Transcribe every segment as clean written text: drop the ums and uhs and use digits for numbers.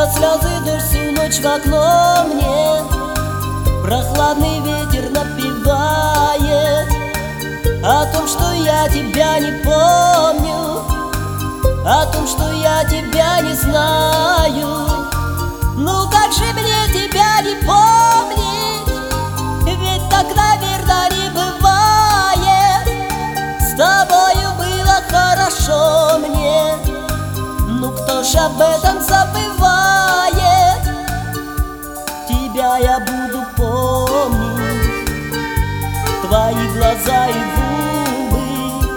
слезы дождь всю ночь в окно мне прохладный ветер напевает о том, что я тебя не помню, о том, что я тебя не знаю. Ну как же мне тебя не помнить, ведь так, наверное, не бывает. С тобою было хорошо мне, ну кто ж об этом забывает? Тебя я буду помнить, твои глаза и губы,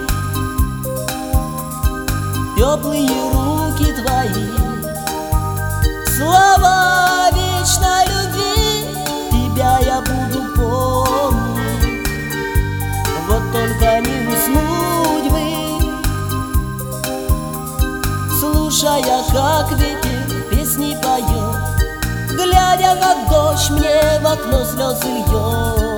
теплые руки твои, слова вечной любви. Тебя я буду помнить, вот только не уснуть бы, слушая, как ветер песни поет, глядя, как дождь мне в окно слезы льет.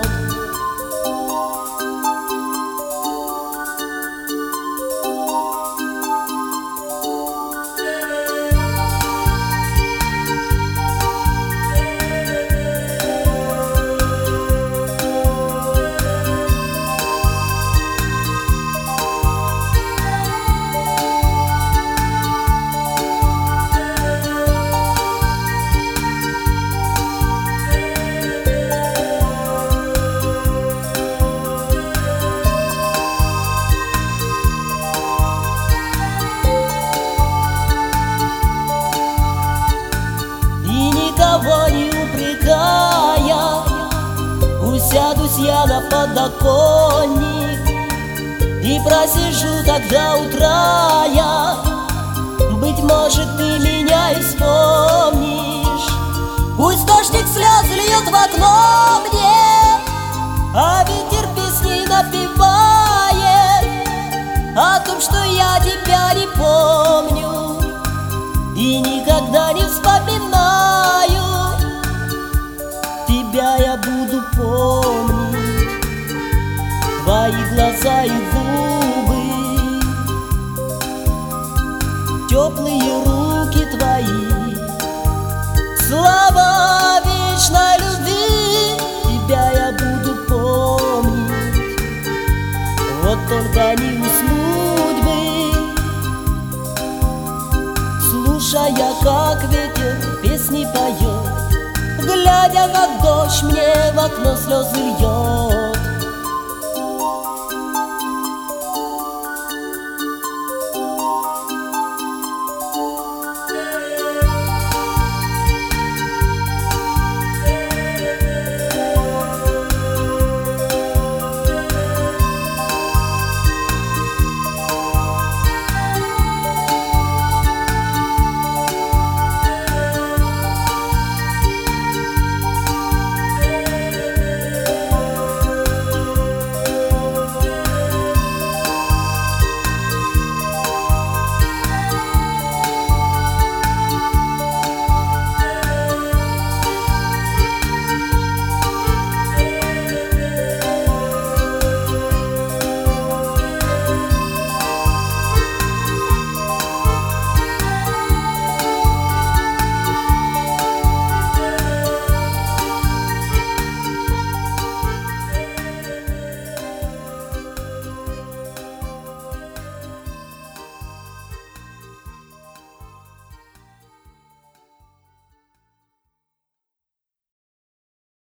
Никого не упрекая, усядусь я на подоконник и просижу тогда утра я. Быть может, ты меня и вспомнишь. Пусть дождик слез льет в окно мне, а ветер песни напевает о том, что я тебя не помню и никогда не вспоминаю. Тебя я буду помнить, твои глаза и губы, теплые руки твои, слова вечной любви. Тебя я буду помнить, вот только не уснуть бы, слушая, как ветер песни поет, глядя, как дождь мне в окно слезы льет.